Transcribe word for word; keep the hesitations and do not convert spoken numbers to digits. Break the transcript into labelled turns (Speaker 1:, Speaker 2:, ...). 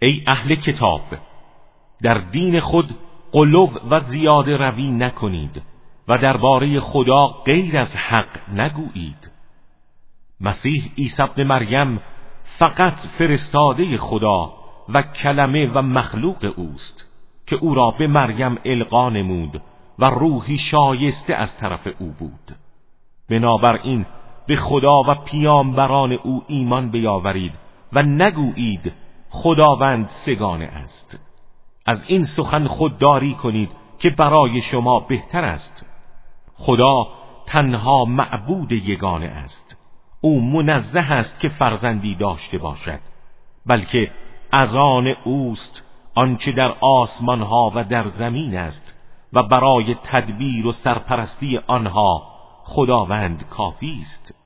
Speaker 1: ای اهل کتاب، در دین خود غلو و زیاده روی نکنید و درباره خدا غیر از حق نگویید. مسیح عیسی ابن مریم فقط فرستاده خدا و کلمه و مخلوق اوست که او را به مریم القا نمود و روحی شایسته از طرف او بود. بنابراین به خدا و پیامبران او ایمان بیاورید و نگویید خداوند سگانه است. از این سخن خودداری کنید که برای شما بهتر است. خدا تنها معبود یگانه است. او منزه است که فرزندی داشته باشد، بلکه از آن اوست آنچه در آسمان ها و در زمین است و برای تدبیر و سرپرستی آنها خداوند کافی است.